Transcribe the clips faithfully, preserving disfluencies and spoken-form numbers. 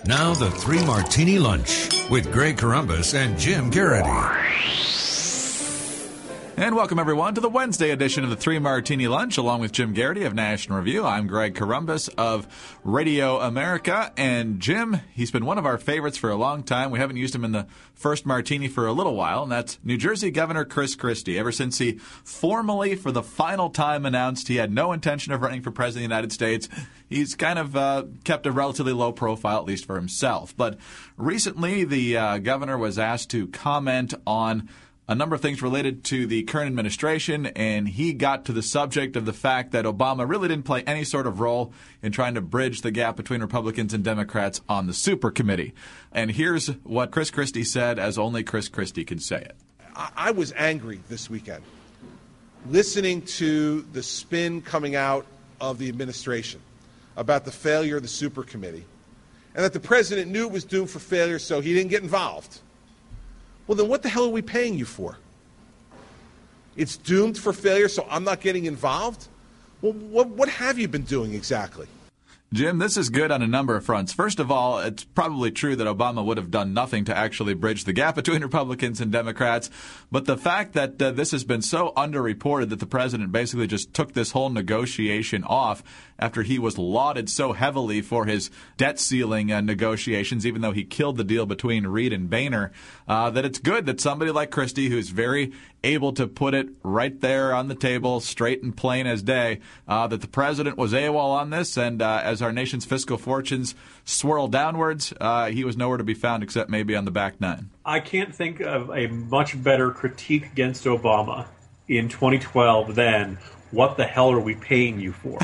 Now the Three Martini Lunch with Greg Corombos and Jim Garrity. And welcome, everyone, to the Wednesday edition of the Three Martini Lunch, along with Jim Garrity of National Review. I'm Greg Corombos of Radio America. And Jim, he's been one of our favorites for a long time. We haven't used him in the first martini for a little while, and that's New Jersey Governor Chris Christie. Ever since he formally, for the final time, announced he had no intention of running for president of the United States, he's kind of uh, kept a relatively low profile, at least for himself. But recently, the uh, governor was asked to comment on a number of things related to the current administration, and he got to the subject of the fact that Obama really didn't play any sort of role in trying to bridge the gap between Republicans and Democrats on the super committee. And here's what Chris Christie said, as only Chris Christie can say it. I was angry this weekend listening to the spin coming out of the administration about the failure of the super committee, and that the president knew it was doomed for failure, so he didn't get involved. Well, then what the hell are we paying you for? It's doomed for failure, so I'm not getting involved? Well, what, what have you been doing exactly? Jim, this is good on a number of fronts. First of all, it's probably true that Obama would have done nothing to actually bridge the gap between Republicans and Democrats. But the fact that uh, this has been so underreported that the president basically just took this whole negotiation off after he was lauded so heavily for his debt ceiling uh, negotiations, even though he killed the deal between Reid and Boehner, uh, that it's good that somebody like Christie, who's very able to put it right there on the table, straight and plain as day, uh, that the president was AWOL on this, and uh, as our nation's fiscal fortunes swirl downwards, uh, he was nowhere to be found except maybe on the back nine. I can't think of a much better critique against Obama in twenty twelve than, what the hell are we paying you for?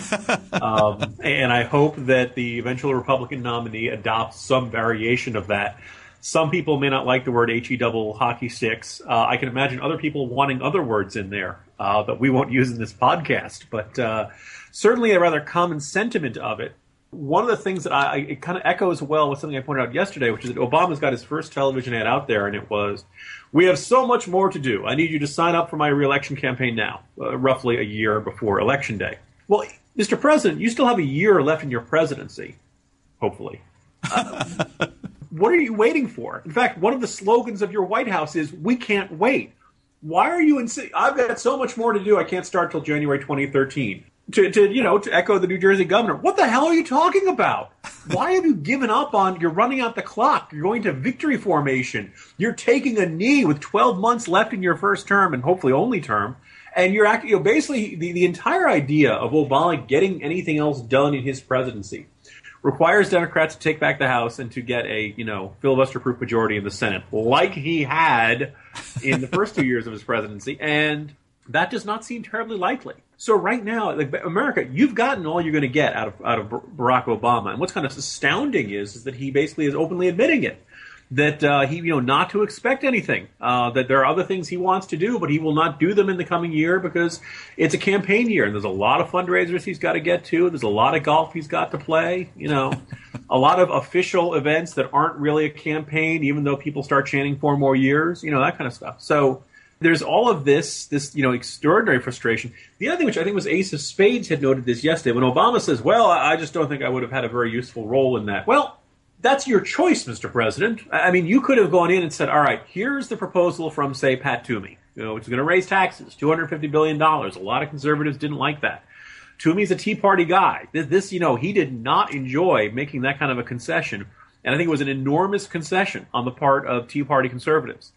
um, and I hope that the eventual Republican nominee adopts some variation of that. Some people may not like the word H E double hockey sticks. Uh, I can imagine other people wanting other words in there uh, that we won't use in this podcast. But uh, certainly a rather common sentiment of it. One of the things that I, it kind of echoes well with something I pointed out yesterday, which is that Obama's got his first television ad out there, and it was, "We have so much more to do. I need you to sign up for my re-election campaign now," uh, roughly a year before Election Day. Well, Mister President, you still have a year left in your presidency, hopefully. Uh, What are you waiting for? In fact, one of the slogans of your White House is, "We can't wait." Why are you insisting? I've got so much more to do. I can't start till January twenty thirteen. To, to, you know, to echo the New Jersey governor, what the hell are you talking about? Why have you given up on, you're running out the clock. You're going to victory formation. You're taking a knee with twelve months left in your first term and hopefully only term. And you're actually, you know, basically the, the entire idea of Obama getting anything else done in his presidency requires Democrats to take back the House and to get a, you know, filibuster-proof majority in the Senate, like he had in the first two years of his presidency, and that does not seem terribly likely. So right now, like, America, you've gotten all you're going to get out of out of Barack Obama, and what's kind of astounding is, is that he basically is openly admitting it. That uh, he, you know, not to expect anything. Uh, that there are other things he wants to do, but he will not do them in the coming year because it's a campaign year, and there's a lot of fundraisers he's got to get to. There's a lot of golf he's got to play. You know, a lot of official events that aren't really a campaign, even though people start chanting four more years. You know, that kind of stuff. So there's all of this, this you know, extraordinary frustration. The other thing, which I think was Ace of Spades had noted this yesterday, when Obama says, "Well, I just don't think I would have had a very useful role in that." Well, that's your choice, Mister President. I mean, you could have gone in and said, all right, here's the proposal from, say, Pat Toomey, you know, which is going to raise taxes, two hundred fifty billion dollars. A lot of conservatives didn't like that. Toomey's a Tea Party guy. This, this, you know, he did not enjoy making that kind of a concession. And I think it was an enormous concession on the part of Tea Party conservatives.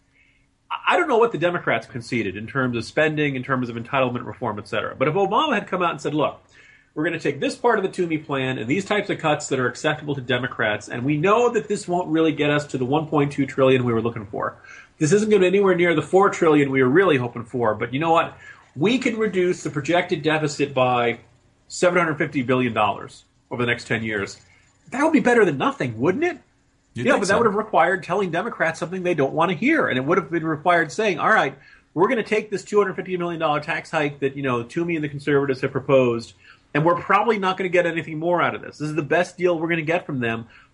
I don't know what the Democrats conceded in terms of spending, in terms of entitlement reform, et cetera. But if Obama had come out and said, look, we're going to take this part of the Toomey plan and these types of cuts that are acceptable to Democrats, and we know that this won't really get us to the one point two trillion dollars we were looking for. This isn't going to be anywhere near the four trillion dollars we were really hoping for, but you know what? We can reduce the projected deficit by seven hundred fifty billion dollars over the next ten years. That would be better than nothing, wouldn't it? You yeah, but so? That would have required telling Democrats something they don't want to hear, and it would have been required saying, all right, we're going to take this two hundred fifty million dollars tax hike that, you know, Toomey and the conservatives have proposed, and we're probably not going to get anything more out of this. This is the best deal we're going to get from them.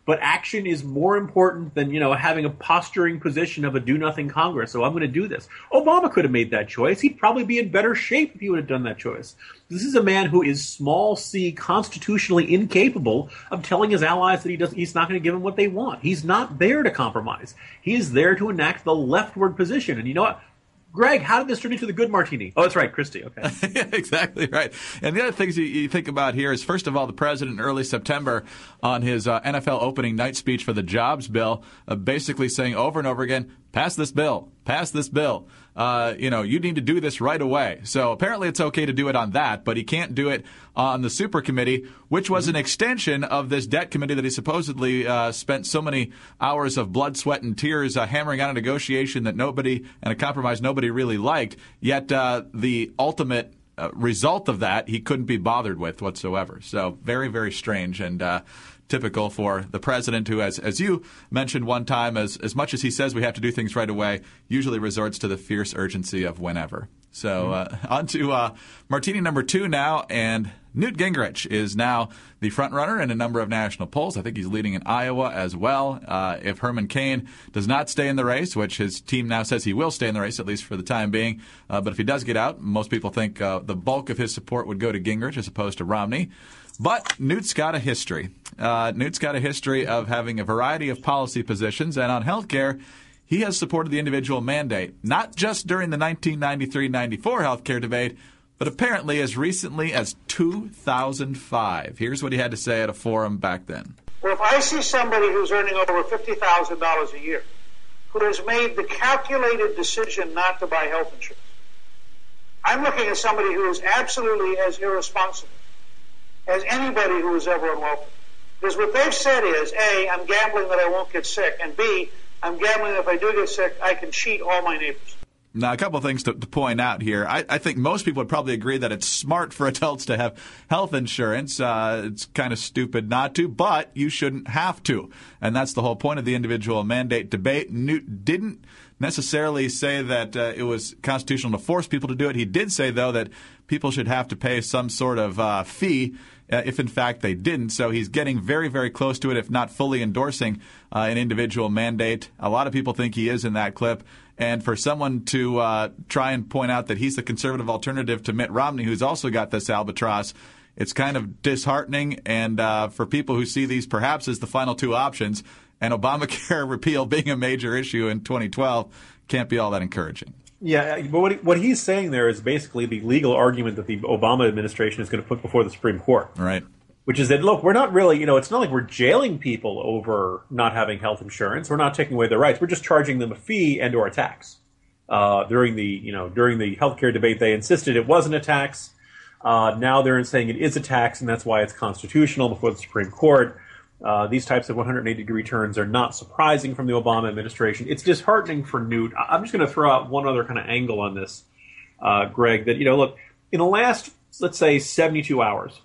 but action is more important than, you know, having a posturing position of a do-nothing Congress. So I'm going to do this. Obama could have made that choice. He'd probably be in better shape if he would have done that choice. This is a man who is small c, constitutionally incapable of telling his allies that he does, he's not going to give them what they want. He's not there to compromise. He is there to enact the leftward position. And you know what? Greg, how did this turn into the good martini? Oh, that's right, Christie. Okay. Yeah, exactly right. And the other things you, you think about here is, first of all, the president in early September on his uh, N F L opening night speech for the jobs bill, uh, basically saying over and over again, pass this bill, pass this bill. Uh, you know, you need to do this right away. So apparently it's okay to do it on that, but he can't do it on the super committee, which was an extension of this debt committee that he supposedly uh, spent so many hours of blood, sweat, and tears uh, hammering out a negotiation that nobody and a compromise nobody really liked. Yet uh, the ultimate uh, result of that he couldn't be bothered with whatsoever. So very, very strange and uh, typical for the president who, as as you mentioned one time, as, as much as he says we have to do things right away, usually resorts to the fierce urgency of whenever. So uh, on to uh, martini number two now, and Newt Gingrich is now the front runner in a number of national polls. I think he's leading in Iowa as well. Uh, if Herman Cain does not stay in the race, which his team now says he will stay in the race, at least for the time being, uh, but if he does get out, most people think uh, the bulk of his support would go to Gingrich as opposed to Romney. But Newt's got a history. Uh, Newt's got a history of having a variety of policy positions, and on health care, he has supported the individual mandate, not just during the nineteen ninety-three ninety-four health care debate, but apparently as recently as two thousand five. Here's what he had to say at a forum back then. Well, if I see somebody who's earning over fifty thousand dollars a year, who has made the calculated decision not to buy health insurance, I'm looking at somebody who is absolutely as irresponsible as anybody who was ever on welfare. Because what they've said is, A, I'm gambling that I won't get sick, and B, I'm gambling that if I do get sick, I can cheat all my neighbors. Now, a couple of things to, to point out here. I, I think most people would probably agree that it's smart for adults to have health insurance. Uh, it's kind of stupid not to, but you shouldn't have to. And that's the whole point of the individual mandate debate. Newt didn't necessarily say that uh, it was constitutional to force people to do it. He did say, though, that people should have to pay some sort of uh, fee uh, if, in fact, they didn't. So he's getting very, very close to it, if not fully endorsing uh, an individual mandate. A lot of people think he is in that clip. And for someone to uh, try and point out that he's the conservative alternative to Mitt Romney, who's also got this albatross, it's kind of disheartening. And uh, for people who see these perhaps as the final two options, and Obamacare repeal being a major issue in twenty twelve, can't be all that encouraging. Yeah, but what, he, what he's saying there is basically the legal argument that the Obama administration is going to put before the Supreme Court. Right. Which is that, look, we're not really, you know, it's not like we're jailing people over not having health insurance. We're not taking away their rights. We're just charging them a fee and or a tax. Uh, during the, you know, during the healthcare debate, they insisted it wasn't a tax. Uh, now they're saying it is a tax, and that's why it's constitutional before the Supreme Court. Uh, these types of one hundred eighty degree turns are not surprising from the Obama administration. It's disheartening for Newt. I'm just going to throw out one other kind of angle on this, uh, Greg, that, you know, look, in the last, let's say, seventy-two hours,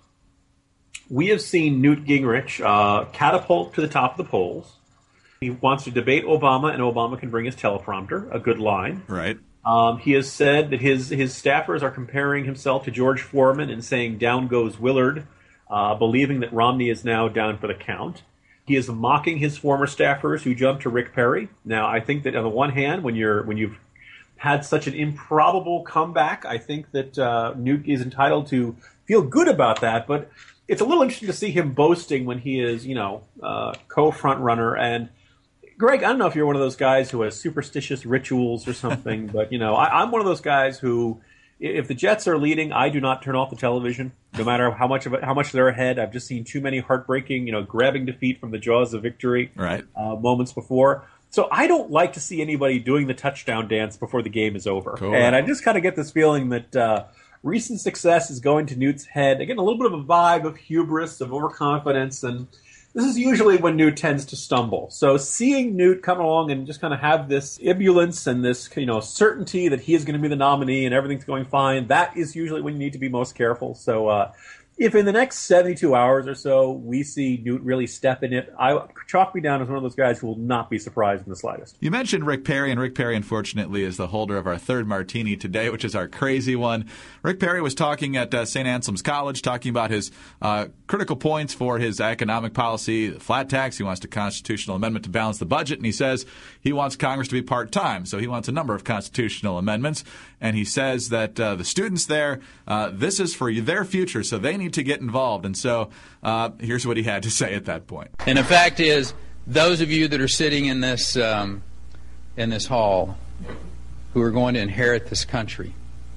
we have seen Newt Gingrich uh, catapult to the top of the polls. He wants to debate Obama, and Obama can bring his teleprompter, a good line. Right. Um, he has said that his his staffers are comparing himself to George Foreman and saying down goes Willard, uh, believing that Romney is now down for the count. He is mocking his former staffers who jumped to Rick Perry. Now, I think that on the one hand, when you're when you've had such an improbable comeback, I think that uh, Newt is entitled to feel good about that, but it's a little interesting to see him boasting when he is, you know, uh, co-front runner. And Greg, I don't know if you're one of those guys who has superstitious rituals or something, but, you know, I, I'm one of those guys who, if the Jets are leading, I do not turn off the television, no matter how much of it, how much they're ahead. I've just seen too many heartbreaking, you know, grabbing defeat from the jaws of victory right. uh, moments before. So I don't like to see anybody doing the touchdown dance before the game is over. Cool. And I just kind of get this feeling that uh, recent success is going to Newt's head. Again, a little bit of a vibe of hubris, of overconfidence, and this is usually when Newt tends to stumble. So seeing Newt come along and just kind of have this ebullience and this, you know, certainty that he is going to be the nominee and everything's going fine, that is usually when you need to be most careful. So, uh, if in the next seventy-two hours or so we see Newt really step in it, I chalk me down as one of those guys who will not be surprised in the slightest. You mentioned Rick Perry, and Rick Perry, unfortunately, is the holder of our third martini today, which is our crazy one. Rick Perry was talking at uh, Saint Anselm's College, talking about his uh, critical points for his economic policy, the flat tax. He wants a constitutional amendment to balance the budget, and he says he wants Congress to be part-time, so he wants a number of constitutional amendments. And he says that uh, the students there, uh, this is for their future, so they need to get involved. And so uh, here's what he had to say at that point. And the fact is, those of you that are sitting in this um, in this hall who are going to inherit this country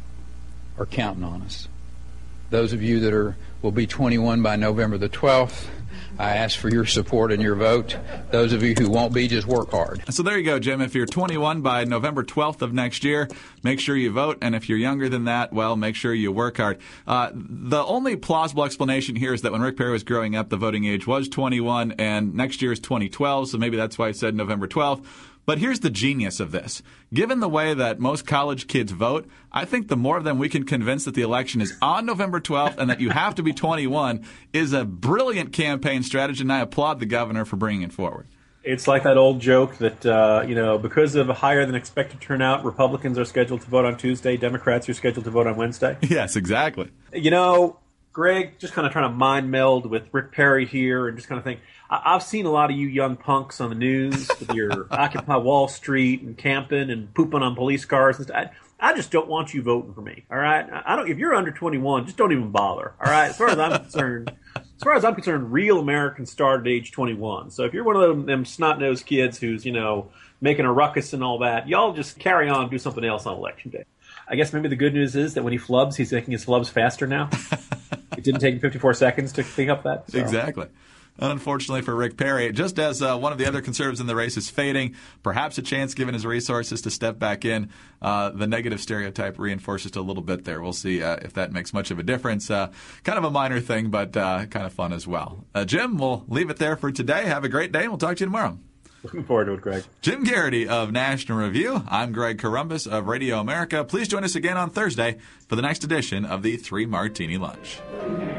are counting on us. Those of you that are will be twenty-one by November the twelfth, I ask for your support and your vote. Those of you who won't be, just work hard. So there you go, Jim. If you're twenty-one by November twelfth of next year, make sure you vote. And if you're younger than that, well, make sure you work hard. Uh, the only plausible explanation here is that when Rick Perry was growing up, the voting age was twenty-one, and next year is twenty twelve, so maybe that's why he said November twelfth. But here's the genius of this. Given the way that most college kids vote, I think the more of them we can convince that the election is on November twelfth and that you have to be twenty-one is a brilliant campaign strategy, and I applaud the governor for bringing it forward. It's like that old joke that, uh, you know, because of a higher than expected turnout, Republicans are scheduled to vote on Tuesday, Democrats are scheduled to vote on Wednesday. Yes, exactly. You know, Greg, just kind of trying to mind meld with Rick Perry here and just kind of think, I- I've seen a lot of you young punks on the news with your Occupy Wall Street and camping and pooping on police cars and stuff. I, I just don't want you voting for me, all right? I don't. If you're under twenty-one, just don't even bother, all right? As far as I'm concerned, as far as I'm concerned, real Americans start at age twenty-one. So if you're one of them, them snot-nosed kids who's, you know, making a ruckus and all that, y'all just carry on and do something else on Election Day. I guess maybe the good news is that when he flubs, he's making his flubs faster now. It didn't take him fifty-four seconds to pick up that. So. Exactly. Unfortunately for Rick Perry, just as uh, one of the other conservatives in the race is fading, perhaps a chance given his resources to step back in, uh, the negative stereotype reinforces just a little bit there. We'll see uh, if that makes much of a difference. Uh, kind of a minor thing, but uh, kind of fun as well. Uh, Jim, we'll leave it there for today. Have a great day, and we'll talk to you tomorrow. Looking forward to it, Greg. Jim Garrity of National Review. I'm Greg Corombos of Radio America. Please join us again on Thursday for the next edition of the Three Martini Lunch.